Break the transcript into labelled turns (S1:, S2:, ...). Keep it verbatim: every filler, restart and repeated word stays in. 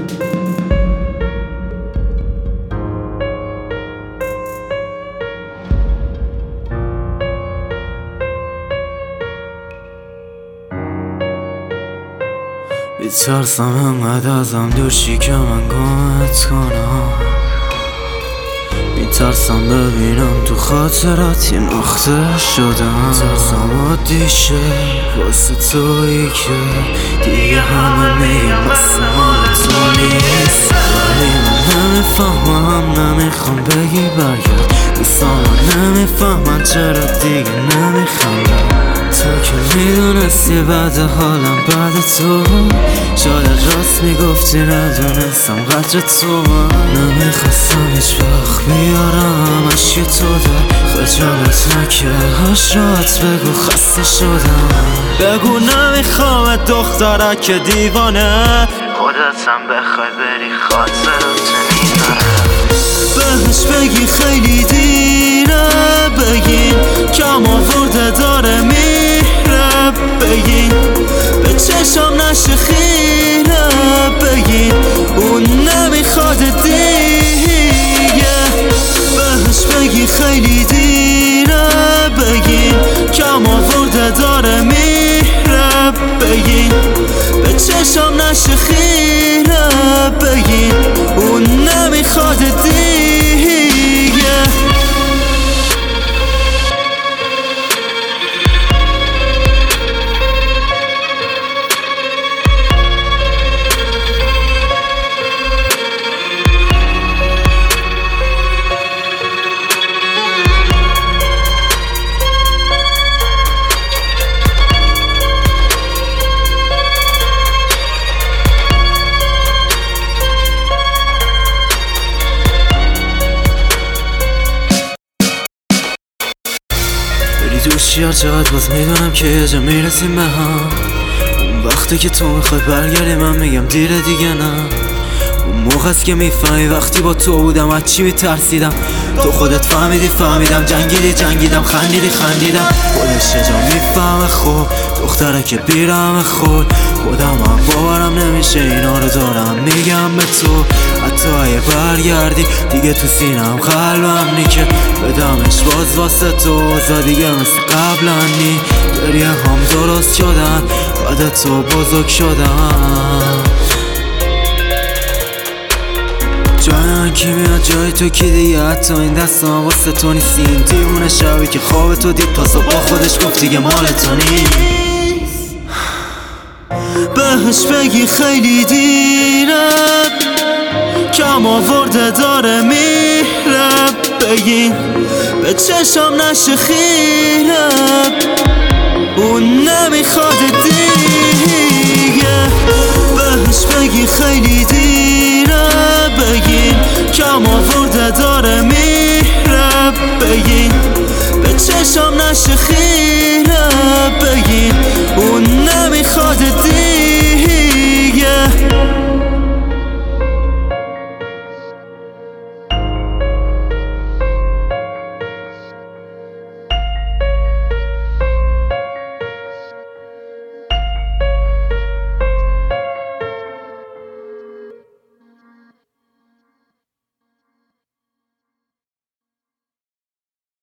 S1: میترسم انقدر ازم دور شی که من گمت کنم. میترسم ببینم تو خاطراتی ناخته شدم. میترسم عادی شه واسه تویی که دیگه همه میگم بس مال تو نیست. ولی من نمیفهمم، نمیخوام بگی برگرد. دوستان نمیفهمن چرا دیگه نمیخوام. تو که میدونستی بعد حالم بعد تو، شاید راست میگفتی ندونستم قدر تو. من نمیخواستم هیچ وقت بیارم اشک تو در خجالت نکه هشرات بگو خسته شدم. بگو نمیخوام دخترک که دیوانه خودتم بخوای بری خاطرات میبره. بهش بگی خیلی دیره بگین کم آورده داره میره. بگین به چشم نشه خیره. بگین اون نمیخواد دیگه. بهش بگی خیلی دیره بگین کم آورده داره میره. بگین به چشم نشه خیره. بگین اون نمیخواد دیگه. دوشی هر چقدر باز میدونم که یه جا میرسیم به هم. اون وقتی که تو میخوای برگردی من میگم دیره دیگه نه. اون موقع است که میفهمی وقتی با تو بودم از چی میترسیدم. تو خودت فهمیدی فهمیدم، جنگیدی جنگیدم، خندیدی خندیدم. خودش یه جا میفهمه خوب دختره که بیرم خود. خودم هم باورم نمیشه اینا رو دارم میگم به تو. حتی اگه برگردی دیگه تو سینم قلبم نی که بدمش باز واسه تو. زا دیگه مثل قبلا نی. گریه هم درست شدن بعد تو بزرگ شدن. جای من کی میاد جای تو کی دیگه. حتی این دستم واسه تو نیست. این دیوونه شبی که خواب تو دید تا صبح با خودش گفت دیگه مال تو نیست. بهش بگی خیلی دیره کم آورده داره میره. بگین به چشم نشه خیره. اون نمیخواد دیگه. بهش بگی خیلی دیره بگین کم آورده داره میره. بگین به چشم نشه خیره.